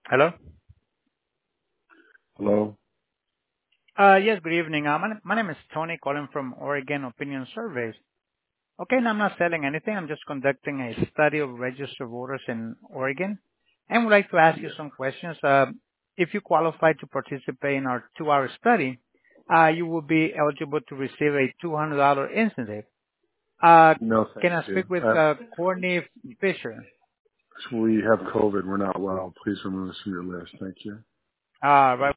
Hello? Hello? Yes, good evening. My name is Tony, calling from Oregon Opinion Surveys. Okay, and I'm not selling anything. I'm just conducting a study of registered voters in Oregon, and would like to ask you Yes. some questions. If you qualify to participate in our 2-hour study, you will be eligible to receive a $200 incentive. No, Can thank I you. speak with Courtney Fisher? We have COVID. We're not well. Please remove us from your list. Thank you. Right.